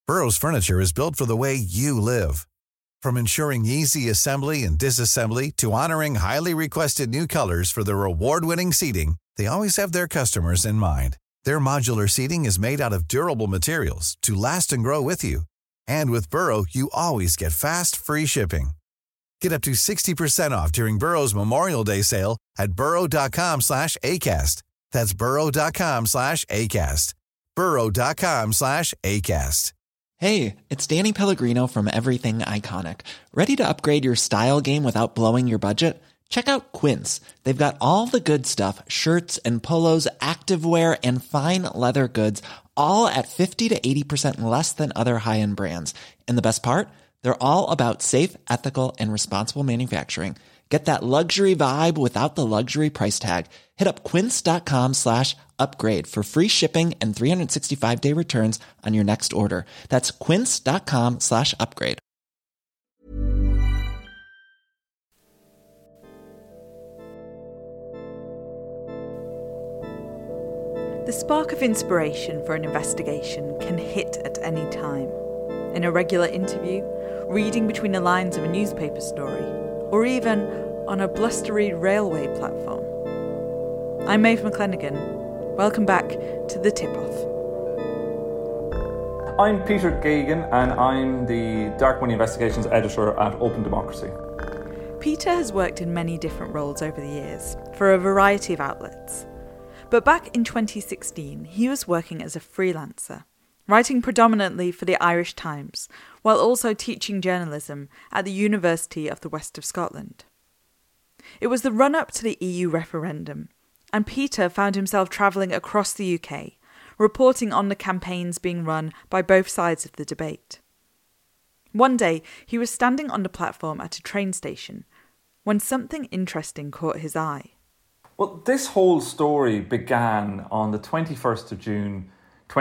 Burrow's furniture is built for the way you live. From ensuring easy assembly and disassembly to honoring highly requested new colors for their award-winning seating, they always have their customers in mind. Their modular seating is made out of durable materials to last and grow with you. And with Burrow, you always get fast, free shipping. Get up to 60% off during Burrow's Memorial Day sale at burrow.com/ACAST. That's burrow.com/ACAST. burrow.com/ACAST. Hey, it's Danny Pellegrino from Everything Iconic. Ready to upgrade your style game without blowing your budget? Check out Quince. They've got all the good stuff, shirts and polos, activewear, and fine leather goods, all at 50 to 80% less than other high-end brands. And the best part? They're all about safe, ethical, and responsible manufacturing. Get that luxury vibe without the luxury price tag. Hit up quince.com/upgrade for free shipping and 365-day returns on your next order. That's quince.com/upgrade. The spark of inspiration for an investigation can hit at any time. In a regular interview, reading between the lines of a newspaper story, or even on a blustery railway platform. I'm Maeve McClenaghan. Welcome back to The Tip-Off. I'm Peter Gagan and I'm the Dark Money Investigations Editor at Open Democracy. Peter has worked in many different roles over the years, for a variety of outlets. But back in 2016, he was working as a freelancer, writing predominantly for the Irish Times, while also teaching journalism at the University of the West of Scotland. It was the run-up to the EU referendum, and Peter found himself travelling across the UK, reporting on the campaigns being run by both sides of the debate. One day, he was standing on the platform at a train station when something interesting caught his eye. Well, this whole story began on the 21st of June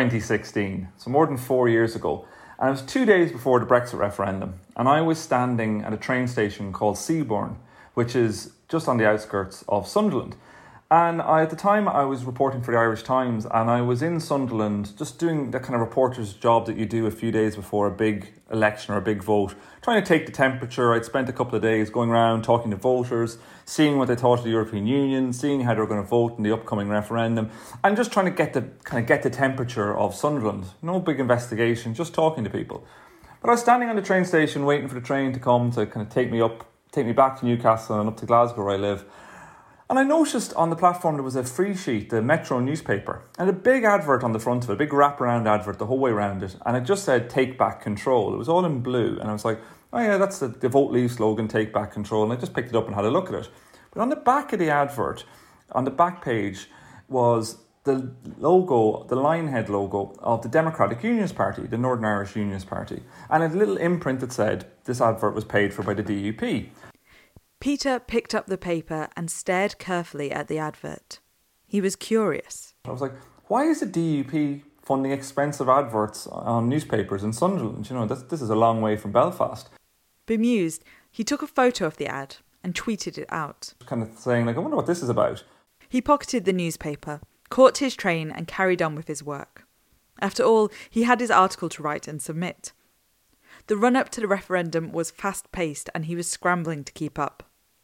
2016, so more than 4 years ago. And it was 2 days before the Brexit referendum. And I was standing at a train station called Seabourn, which is just on the outskirts of Sunderland. And at the time I was reporting for the Irish Times, and I was in Sunderland just doing the kind of reporter's job that you do a few days before a big election or a big vote, trying to take the temperature. I'd spent a couple of days going around talking to voters, seeing what they thought of the European Union, seeing how they were going to vote in the upcoming referendum, and just trying to get the temperature of Sunderland. No big investigation, just talking to people. But I was standing on the train station waiting for the train to come to kind of take me back to Newcastle and up to Glasgow where I live. And I noticed on the platform there was a free sheet, the Metro newspaper, and a big advert on the front of it, a big wraparound advert the whole way around it. And it just said, "Take Back Control." It was all in blue. And I was like, oh yeah, that's the Vote Leave slogan, "Take Back Control." And I just picked it up and had a look at it. But on the back of the advert, on the back page, was the logo, the Lionhead logo of the Democratic Unionist Party, the Northern Irish Unionist Party. And a little imprint that said this advert was paid for by the DUP. Peter picked up the paper and stared carefully at the advert. He was curious. I was like, why is the DUP funding expensive adverts on newspapers in Sunderland? You know, this is a long way from Belfast. Bemused, he took a photo of the ad and tweeted it out. Kind of saying, like, I wonder what this is about. He pocketed the newspaper, caught his train and carried on with his work. After all, he had his article to write and submit. The run-up to the referendum was fast-paced and he was scrambling to keep up.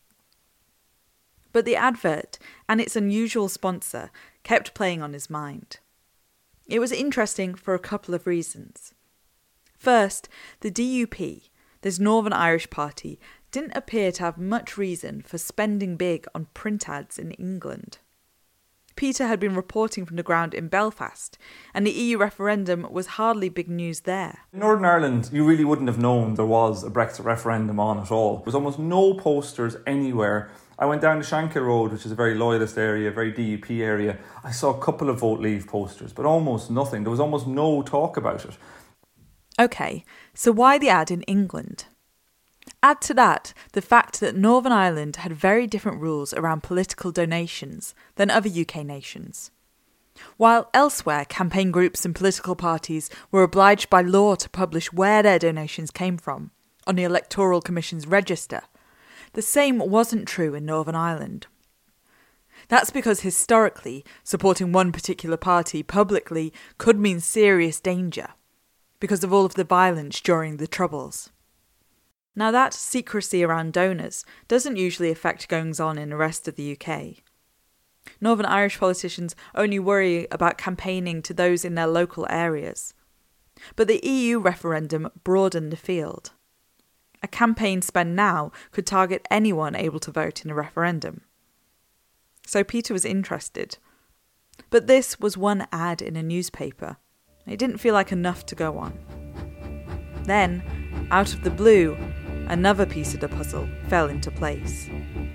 But the advert and its unusual sponsor kept playing on his mind. It was interesting for a couple of reasons. First, the DUP, this Northern Irish party, didn't appear to have much reason for spending big on print ads in England. Peter had been reporting from the ground in Belfast, and the EU referendum was hardly big news there. In Northern Ireland, you really wouldn't have known there was a Brexit referendum on at all. There was almost no posters anywhere. I went down to Shankill Road, which is a very loyalist area, a very DUP area. I saw a couple of Vote Leave posters, but almost nothing. There was almost no talk about it. OK, so why the ad in England? Add to that the fact that Northern Ireland had very different rules around political donations than other UK nations. While elsewhere campaign groups and political parties were obliged by law to publish where their donations came from on the Electoral Commission's register, the same wasn't true in Northern Ireland. That's because historically, supporting one particular party publicly could mean serious danger. because of all of the violence during the Troubles. Now that secrecy around donors doesn't usually affect goings-on in the rest of the UK. Northern Irish politicians only worry about campaigning to those in their local areas. But the EU referendum broadened the field. A campaign spend now could target anyone able to vote in a referendum. So Peter was interested. But this was one ad in a newspaper. It didn't feel like enough to go on. Then, out of the blue, another piece of the puzzle fell into place.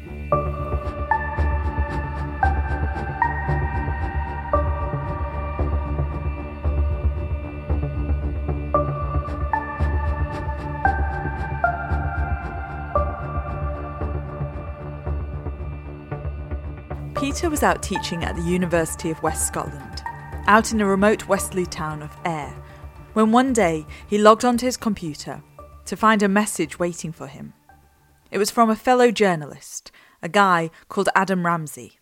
Peter was out teaching at the University of West Scotland, out in the remote westerly town of Ayr, when one day he logged onto his computer to find a message waiting for him. It was from a fellow journalist, a guy called Adam Ramsey.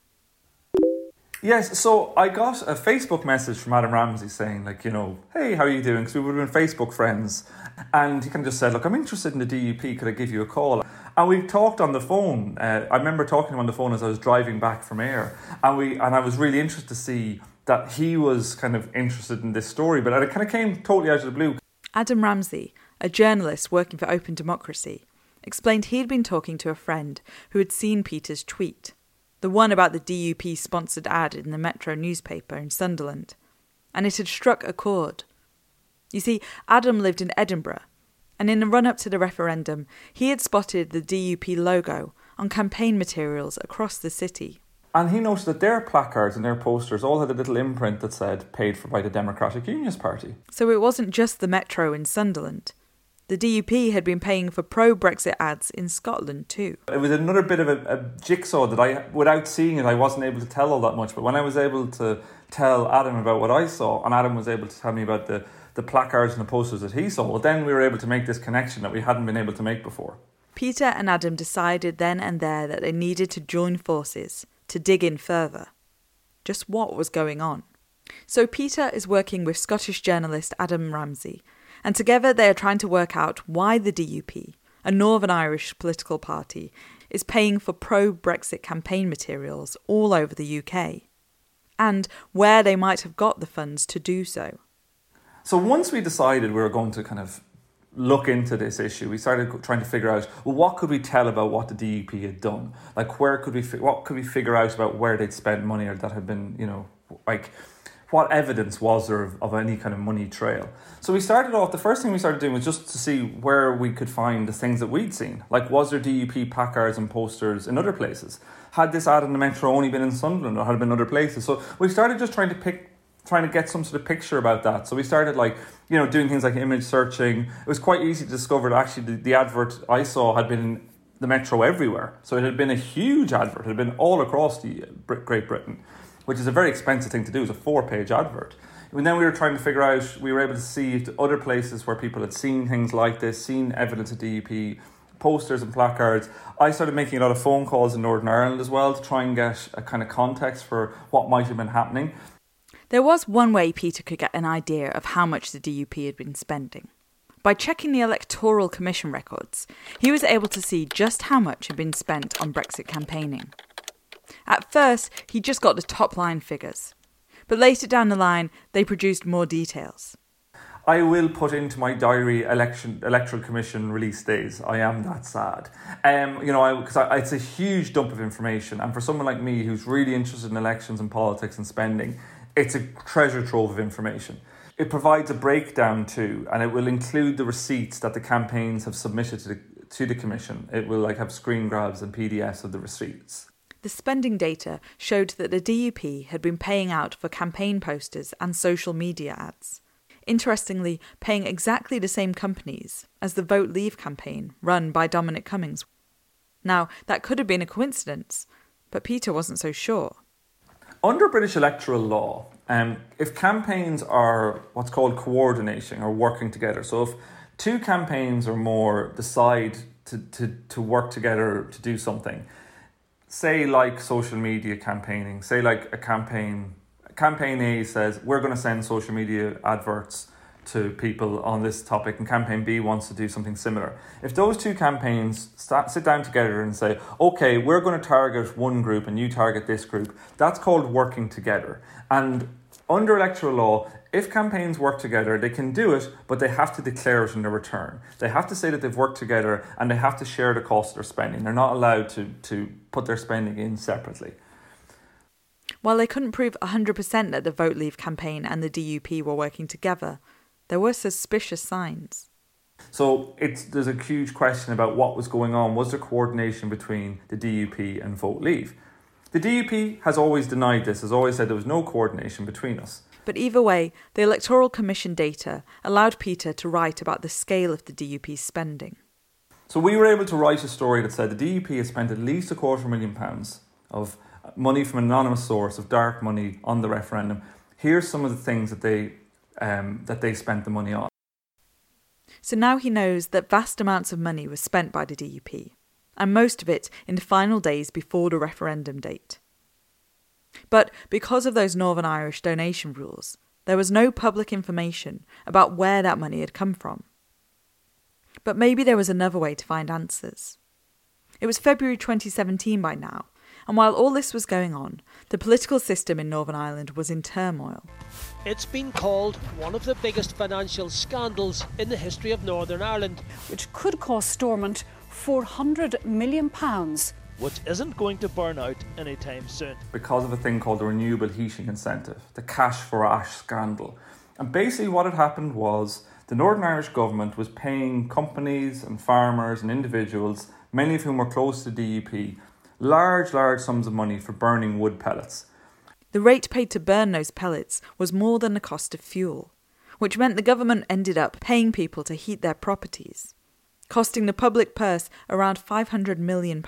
Yes, so I got a Facebook message from Adam Ramsey saying, hey, how are you doing? Because we would have been Facebook friends. And he kind of just said, I'm interested in the DUP, could I give you a call? And we talked on the phone. I remember talking to him on the phone as I was driving back from Ayr. And I was really interested to see that he was kind of interested in this story, but it kind of came totally out of the blue. Adam Ramsey, a journalist working for Open Democracy, explained he'd been talking to a friend who had seen Peter's tweet, the one about the DUP-sponsored ad in the Metro newspaper in Sunderland, and it had struck a chord. You see, Adam lived in Edinburgh, and in the run-up to the referendum, he had spotted the DUP logo on campaign materials across the city. And he noticed that their placards and their posters all had a little imprint that said, paid for by the Democratic Unionist Party. So it wasn't just the Metro in Sunderland. The DUP had been paying for pro-Brexit ads in Scotland too. It was another bit of a jigsaw that without seeing it, I wasn't able to tell all that much. But when I was able to tell Adam about what I saw, and Adam was able to tell me about the placards and the posters that he saw, well, then we were able to make this connection that we hadn't been able to make before. Peter and Adam decided then and there that they needed to join forces to dig in further. Just what was going on? So Peter is working with Scottish journalist Adam Ramsey, and together they are trying to work out why the DUP, a Northern Irish political party, is paying for pro-Brexit campaign materials all over the UK, and where they might have got the funds to do so. So once we decided we were going to kind of look into this issue, we started trying to figure out, well, what could we tell about what the DUP had done? What could we figure out about where they'd spent money, or that had been, what evidence was there of any kind of money trail? So we started off, the first thing we started doing was just to see where we could find the things that we'd seen. Was there DUP placards and posters in other places? Had this ad in the Metro only been in Sunderland, or had it been other places? So we started just trying to get some sort of picture about that. So we started doing things like image searching. It was quite easy to discover that actually the advert I saw had been in the Metro everywhere. So it had been a huge advert. It had been all across the Great Britain, which is a very expensive thing to do. It's a 4-page advert. And then we were trying to figure out, we were able to see if other places where people had seen things like this, seen evidence of DUP, posters and placards. I started making a lot of phone calls in Northern Ireland as well to try and get a kind of context for what might have been happening. There was one way Peter could get an idea of how much the DUP had been spending. By checking the Electoral Commission records, he was able to see just how much had been spent on Brexit campaigning. At first, he just got the top-line figures, but later down the line, they produced more details. I will put into my diary Electoral Commission release days. I am that sad. Because it's a huge dump of information, and for someone like me who's really interested in elections and politics and spending, it's a treasure trove of information. It provides a breakdown too, and it will include the receipts that the campaigns have submitted to the Commission. It will have screen grabs and PDFs of the receipts. The spending data showed that the DUP had been paying out for campaign posters and social media ads. Interestingly, paying exactly the same companies as the Vote Leave campaign run by Dominic Cummings. Now, that could have been a coincidence, but Peter wasn't so sure. Under British electoral law, if campaigns are what's called coordinating or working together, so if two campaigns or more decide to work together to do something, say social media campaigning, say a campaign A says, we're going to send social media adverts to people on this topic, and Campaign B wants to do something similar. If those two campaigns sit down together and say, okay, we're going to target one group and you target this group, that's called working together. And under electoral law, if campaigns work together, they can do it, but they have to declare it in their return. They have to say that they've worked together, and they have to share the cost of their spending. They're not allowed to put their spending in separately. While they couldn't prove 100% that the Vote Leave campaign and the DUP were working together, there were suspicious signs. So there's a huge question about what was going on. Was there coordination between the DUP and Vote Leave? The DUP has always denied this, has always said there was no coordination between us. But either way, the Electoral Commission data allowed Peter to write about the scale of the DUP's spending. So we were able to write a story that said the DUP has spent at least £250,000 of money from an anonymous source, of dark money, on the referendum. Here's some of the things that they spent the money on. So now he knows that vast amounts of money was spent by the DUP, and most of it in the final days before the referendum date. But because of those Northern Irish donation rules, there was no public information about where that money had come from. But maybe there was another way to find answers. It was February 2017 by now, and while all this was going on, the political system in Northern Ireland was in turmoil. It's been called one of the biggest financial scandals in the history of Northern Ireland, which could cost Stormont £400 million. Which isn't going to burn out anytime soon. Because of a thing called the Renewable Heating Incentive, the cash for ash scandal. And basically what had happened was the Northern Irish government was paying companies and farmers and individuals, many of whom were close to the DUP, large sums of money for burning wood pellets. The rate paid to burn those pellets was more than the cost of fuel, which meant the government ended up paying people to heat their properties, costing the public purse around £500 million.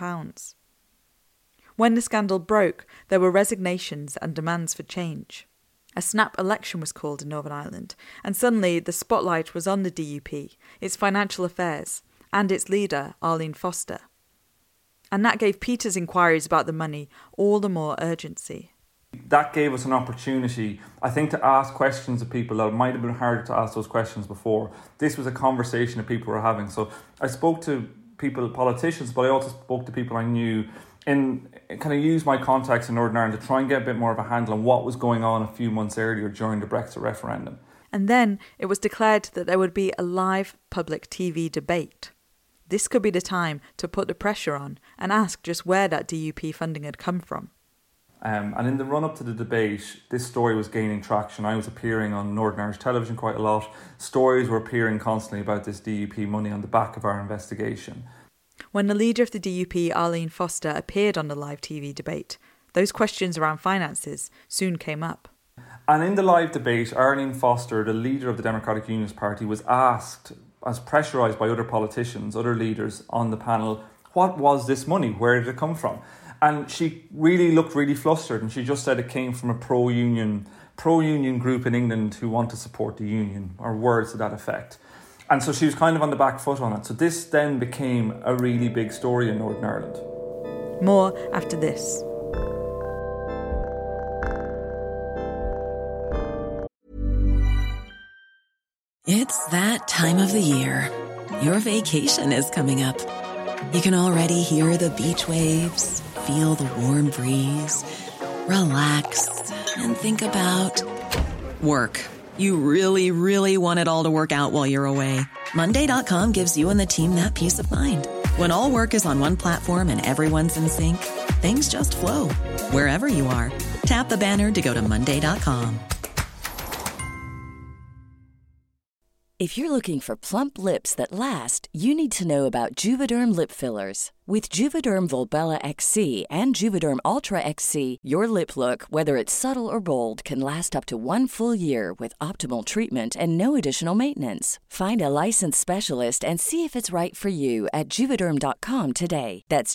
When the scandal broke, there were resignations and demands for change. A snap election was called in Northern Ireland, and suddenly the spotlight was on the DUP, its financial affairs, and its leader, Arlene Foster. And that gave Peter's inquiries about the money all the more urgency. That gave us an opportunity, I think, to ask questions of people that might have been harder to ask those questions before. This was a conversation that people were having. So I spoke to people, politicians, but I also spoke to people I knew, and kind of used my contacts in Northern Ireland to try and get a bit more of a handle on what was going on a few months earlier during the Brexit referendum. And then it was declared that there would be a live public TV debate. This could be the time to put the pressure on and ask just where that DUP funding had come from. And in the run-up to the debate, this story was gaining traction. I was appearing on Northern Irish television quite a lot. Stories were appearing constantly about this DUP money on the back of our investigation. When the leader of the DUP, Arlene Foster, appeared on the live TV debate, those questions around finances soon came up. And in the live debate, Arlene Foster, the leader of the Democratic Unionist Party, was asked, as pressurised by other politicians, other leaders on the panel, what was this money? Where did it come from? And she really looked really flustered, and she just said it came from a pro-union group in England who want to support the union, or words to that effect. And so she was kind of on the back foot on it. So this then became a really big story in Northern Ireland. More after this. It's that time of the year. Your vacation is coming up. You can already hear the beach waves, feel the warm breeze, relax, and think about work. You really, really want it all to work out while you're away. Monday.com gives you and the team that peace of mind. When all work is on one platform and everyone's in sync, things just flow. Wherever you are, tap the banner to go to Monday.com. If you're looking for plump lips that last, you need to know about Juvederm lip fillers. With Juvederm Volbella XC and Juvederm Ultra XC, your lip look, whether it's subtle or bold, can last up to 1 full year with optimal treatment and no additional maintenance. Find a licensed specialist and see if it's right for you at Juvederm.com today. That's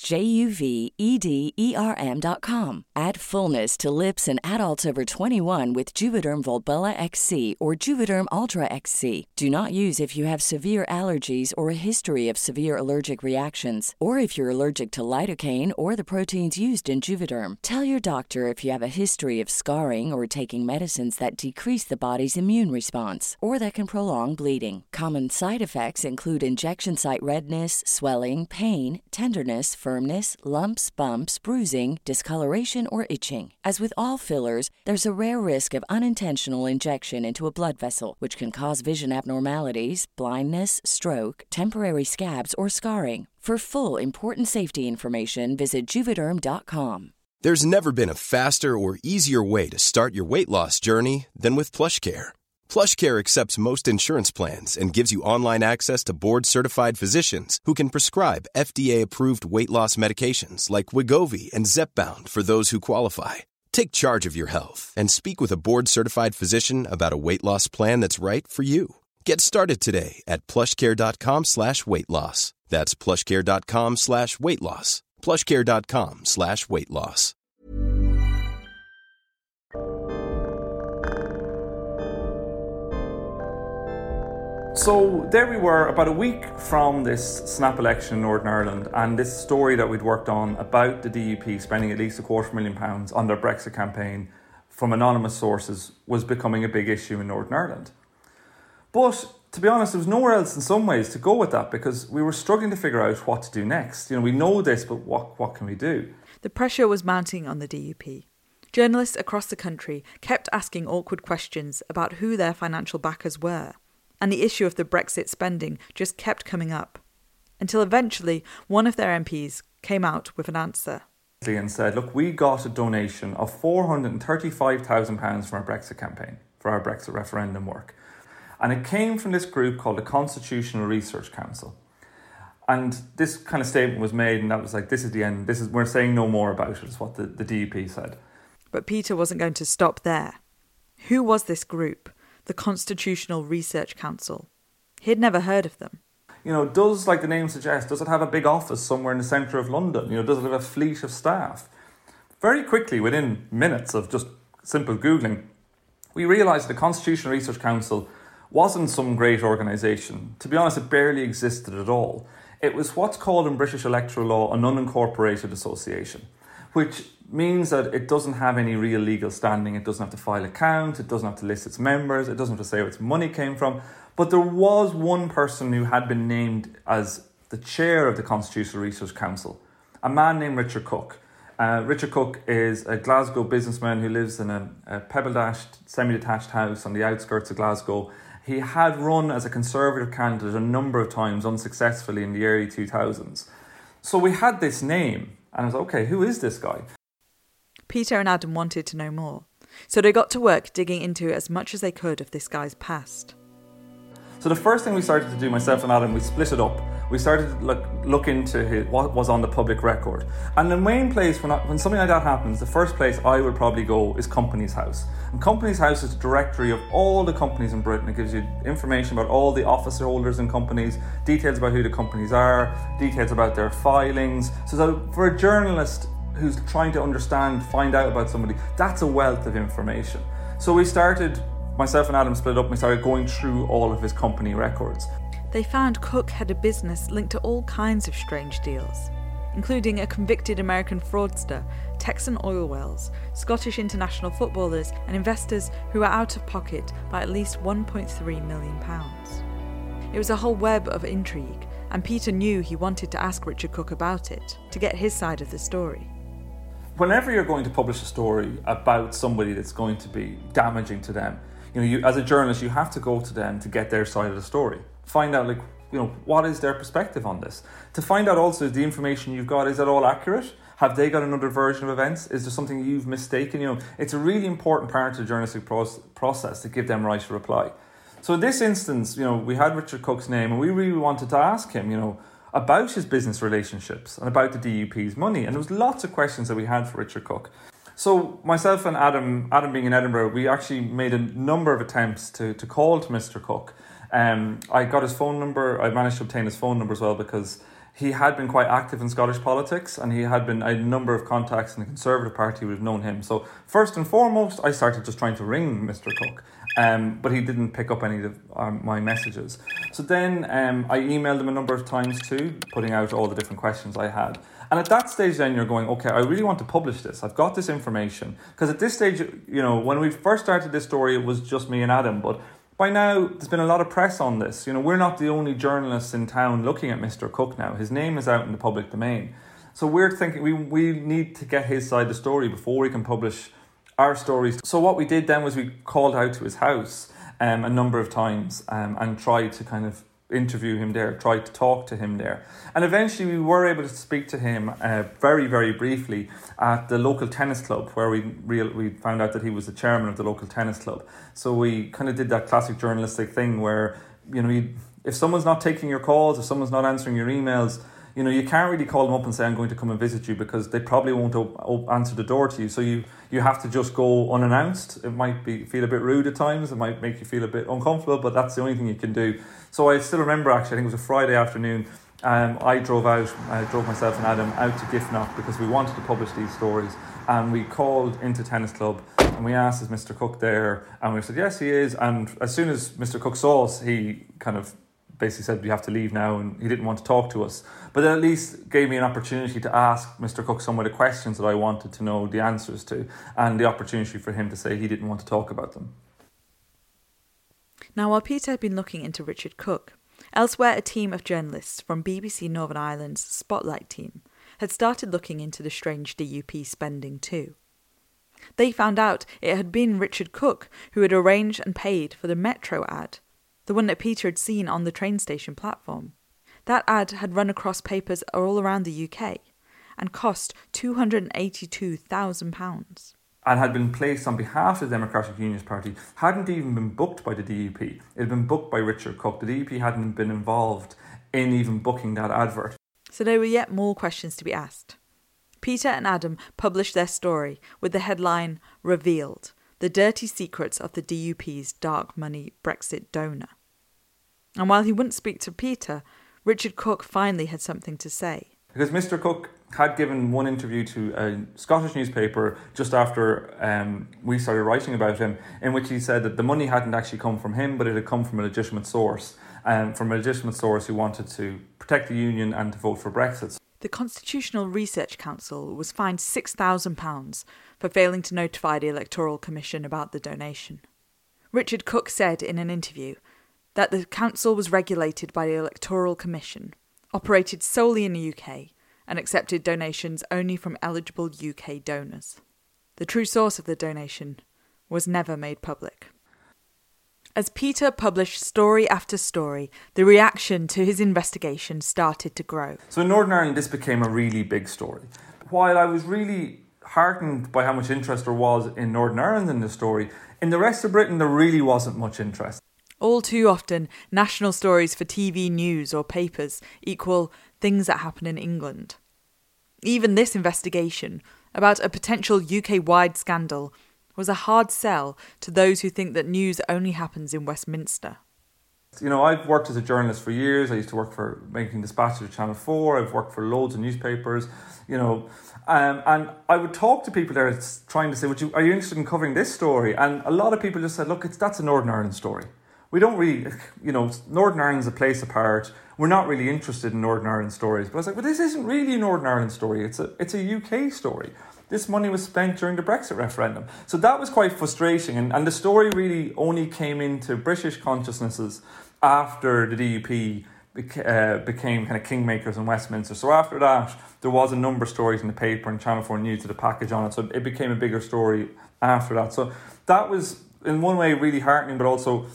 JUVEDERM.com. Add fullness to lips in adults over 21 with Juvederm Volbella XC or Juvederm Ultra XC. Do not use if you have severe allergies or a history of severe allergic reactions, or if you're you're allergic to lidocaine or the proteins used in Juvederm. Tell your doctor if you have a history of scarring or taking medicines that decrease the body's immune response or that can prolong bleeding. Common side effects include injection site redness, swelling, pain, tenderness, firmness, lumps, bumps, bruising, discoloration, or itching. As with all fillers, there's a rare risk of unintentional injection into a blood vessel, which can cause vision abnormalities, blindness, stroke, temporary scabs, or scarring. For full, important safety information, visit Juvederm.com. There's never been a faster or easier way to start your weight loss journey than with PlushCare. PlushCare accepts most insurance plans and gives you online access to board-certified physicians who can prescribe FDA-approved weight loss medications like Wegovy and Zepbound for those who qualify. Take charge of your health and speak with a board-certified physician about a weight loss plan that's right for you. Get started today at plushcare.com/weight loss. That's plushcare.com/weight loss. plushcare.com/weight loss. So there we were, about a week from this snap election in Northern Ireland, and this story that we'd worked on about the DUP spending at least £250,000 on their Brexit campaign from anonymous sources was becoming a big issue in Northern Ireland. But to be honest, there was nowhere else in some ways to go with that, because we were struggling to figure out what to do next. We know this, but what can we do? The pressure was mounting on the DUP. Journalists across the country kept asking awkward questions about who their financial backers were, and the issue of the Brexit spending just kept coming up, until eventually one of their MPs came out with an answer. And said, look, we got a donation of £435,000 from our Brexit campaign, for our Brexit referendum work. And it came from this group called the Constitutional Research Council. And this kind of statement was made, and that was like, this is the end. We're saying no more about it, is what the DUP said. But Peter wasn't going to stop there. Who was this group, the Constitutional Research Council? He'd never heard of them. Does, like the name suggests, does it have a big office somewhere in the centre of London? Does it have a fleet of staff? Very quickly, within minutes of just simple Googling, we realised the Constitutional Research Council wasn't some great organisation. To be honest, it barely existed at all. It was what's called in British electoral law an unincorporated association, which means that it doesn't have any real legal standing. It doesn't have to file accounts, it doesn't have to list its members, it doesn't have to say where its money came from. But there was one person who had been named as the chair of the Constitutional Research Council, a man named Richard Cook. Richard Cook is a Glasgow businessman who lives in a pebble-dashed, semi-detached house on the outskirts of Glasgow. He had run as a Conservative candidate a number of times unsuccessfully in the early 2000s. So we had this name, and I was like, okay, who is this guy? Peter and Adam wanted to know more, so they got to work digging into as much as they could of this guy's past. So the first thing we started to do, myself and Adam, we split it up. We started to look into what was on the public record. And the main place, when something like that happens, the first place I would probably go is Companies House. And Companies House is a directory of all the companies in Britain. It gives you information about all the office holders in companies, details about who the companies are, details about their filings. So that for a journalist who's trying to find out about somebody, that's a wealth of information. So we started, myself and Adam split up, and we started going through all of his company records. They found Cook had a business linked to all kinds of strange deals, including a convicted American fraudster, Texan oil wells, Scottish international footballers, and investors who were out of pocket by at least £1.3 million. It was a whole web of intrigue, and Peter knew he wanted to ask Richard Cook about it, to get his side of the story. Whenever you're going to publish a story about somebody that's going to be damaging to them, you, as a journalist, you have to go to them to get their side of the story. Find out, what is their perspective on this? To find out also, the information you've got, is it all accurate? Have they got another version of events? Is there something you've mistaken? It's a really important part of the journalistic process to give them right to reply. So in this instance, we had Richard Cook's name, and we really wanted to ask him, about his business relationships and about the DUP's money. And there was lots of questions that we had for Richard Cook. So myself and Adam being in Edinburgh, we actually made a number of attempts to call to Mr. Cook. I got his phone number. I managed to obtain his phone number as well, because he had been quite active in Scottish politics, and I had a number of contacts in the Conservative Party who would have known him. So first and foremost, I started just trying to ring Mr. Cook. but he didn't pick up any of my messages. So then I emailed him a number of times too, putting out all the different questions I had. And at that stage then you're going, okay, I really want to publish this. I've got this information. Because at this stage, when we first started this story, it was just me and Adam. But by now, there's been a lot of press on this. We're not the only journalists in town looking at Mr. Cook now. His name is out in the public domain. So we're thinking we need to get his side of the story before we can publish our stories. So what we did then was we called out to his house a number of times and tried to kind of interview him there, tried to talk to him there. And eventually we were able to speak to him very, very briefly at the local tennis club, where we found out that he was the chairman of the local tennis club. So we kind of did that classic journalistic thing where, if someone's not taking your calls, if someone's not answering your emails, you can't really call them up and say, I'm going to come and visit you, because they probably won't answer the door to you. So you have to just go unannounced. It might feel a bit rude at times. It might make you feel a bit uncomfortable, but that's the only thing you can do. So I still remember, actually, I think it was a Friday afternoon, I drove myself and Adam out to Giffnock because we wanted to publish these stories. And we called into Tennis Club and we asked, is Mr. Cook there? And we said, yes, he is. And as soon as Mr. Cook saw us, he kind of basically said, we have to leave now, and he didn't want to talk to us. But at least gave me an opportunity to ask Mr. Cook some of the questions that I wanted to know the answers to, and the opportunity for him to say he didn't want to talk about them. Now, while Peter had been looking into Richard Cook, elsewhere a team of journalists from BBC Northern Ireland's Spotlight team had started looking into the strange DUP spending too. They found out it had been Richard Cook who had arranged and paid for the Metro ad, the one that Peter had seen on the train station platform. That ad had run across papers all around the UK and cost £282,000. And had been placed on behalf of the Democratic Unionist Party, hadn't even been booked by the DUP. It had been booked by Richard Cook. The DUP hadn't been involved in even booking that advert. So there were yet more questions to be asked. Peter and Adam published their story with the headline, Revealed: The Dirty Secrets of the DUP's Dark Money Brexit Donor. And while he wouldn't speak to Peter, Richard Cook finally had something to say. Because Mr. Cook had given one interview to a Scottish newspaper just after we started writing about him, in which he said that the money hadn't actually come from him, but it had come from a legitimate source, from a legitimate source who wanted to protect the union and to vote for Brexit. The Constitutional Research Council was fined £6,000 for failing to notify the Electoral Commission about the donation. Richard Cook said in an interview that the council was regulated by the Electoral Commission, operated solely in the UK, and accepted donations only from eligible UK donors. The true source of the donation was never made public. As Peter published story after story, the reaction to his investigation started to grow. So in Northern Ireland, this became a really big story. While I was really heartened by how much interest there was in Northern Ireland in this story, in the rest of Britain there really wasn't much interest. All too often, national stories for TV news or papers equal things that happen in England. Even this investigation, about a potential UK-wide scandal, was a hard sell to those who think that news only happens in Westminster. I've worked as a journalist for years. I used to work for Making Dispatches at Channel 4. I've worked for loads of newspapers, and I would talk to people there trying to say, are you interested in covering this story? And a lot of people just said, look, that's a Northern Ireland story. We don't really, Northern Ireland's a place apart. We're not really interested in Northern Ireland stories. But I was like, this isn't really a Northern Ireland story. It's a UK story. This money was spent during the Brexit referendum. So that was quite frustrating. And the story really only came into British consciousnesses after the DUP became kind of kingmakers in Westminster. So after that, there was a number of stories in the paper, and Channel 4 News did a package on it. So it became a bigger story after that. So that was, in one way, really heartening, but also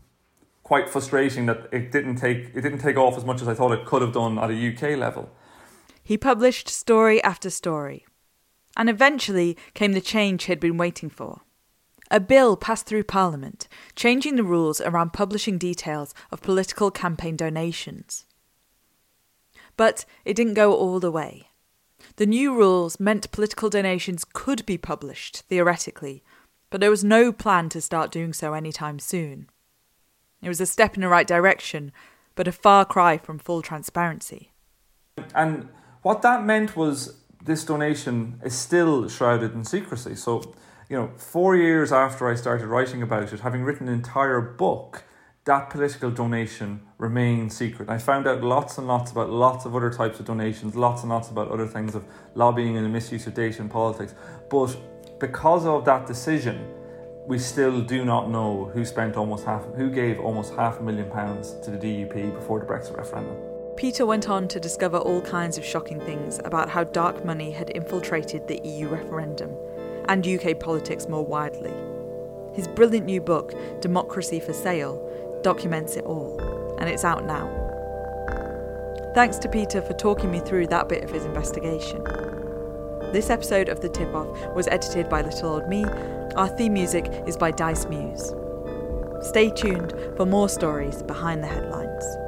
quite frustrating that it didn't take off as much as I thought it could have done at a UK level. He published story after story. And eventually came the change he'd been waiting for. A bill passed through Parliament, changing the rules around publishing details of political campaign donations. But it didn't go all the way. The new rules meant political donations could be published, theoretically, but there was no plan to start doing so anytime soon. It was a step in the right direction, but a far cry from full transparency. And what that meant was this donation is still shrouded in secrecy. So 4 years after I started writing about it, having written an entire book, that political donation remained secret. I found out lots and lots about lots of other types of donations, lots and lots about other things of lobbying and the misuse of data in politics. But because of that decision, we still do not know who gave almost £500,000 to the DUP before the Brexit referendum. Peter went on to discover all kinds of shocking things about how dark money had infiltrated the EU referendum and UK politics more widely. His brilliant new book, Democracy for Sale, documents it all, and it's out now. Thanks to Peter for talking me through that bit of his investigation. This episode of The Tip-Off was edited by Little Old Me. Our theme music is by Dice Muse. Stay tuned for more stories behind the headlines.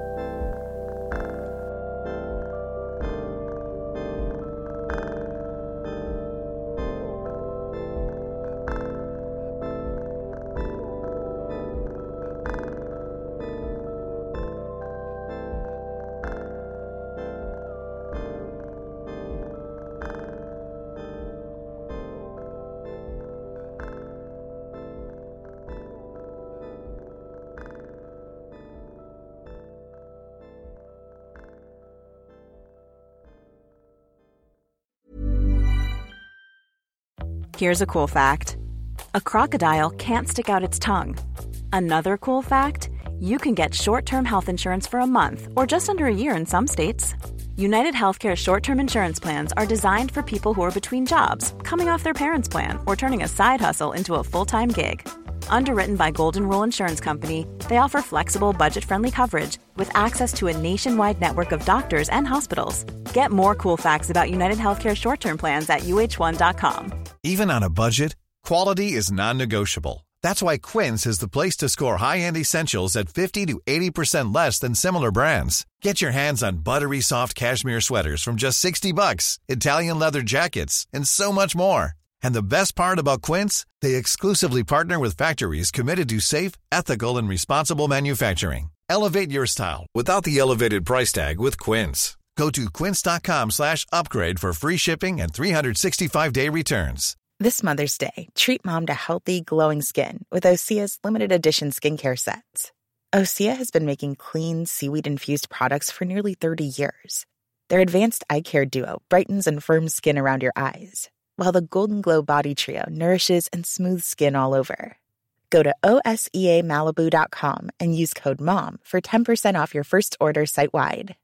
Here's a cool fact. A crocodile can't stick out its tongue. Another cool fact, you can get short-term health insurance for a month or just under a year in some states. United Healthcare short-term insurance plans are designed for people who are between jobs, coming off their parents' plan, or turning a side hustle into a full-time gig. Underwritten by Golden Rule Insurance Company, they offer flexible, budget-friendly coverage with access to a nationwide network of doctors and hospitals. Get more cool facts about United Healthcare short-term plans at uh1.com. Even on a budget, quality is non-negotiable. That's why Quince is the place to score high-end essentials at 50 to 80% less than similar brands. Get your hands on buttery soft cashmere sweaters from just $60, Italian leather jackets, and so much more. And the best part about Quince, they exclusively partner with factories committed to safe, ethical, and responsible manufacturing. Elevate your style without the elevated price tag with Quince. Go to quince.com/upgrade for free shipping and 365-day returns. This Mother's Day, treat mom to healthy, glowing skin with Osea's limited edition skincare sets. Osea has been making clean, seaweed-infused products for nearly 30 years. Their advanced eye care duo brightens and firms skin around your eyes, while the Golden Glow Body Trio nourishes and smooths skin all over. Go to OSEAMalibu.com and use code MOM for 10% off your first order site-wide.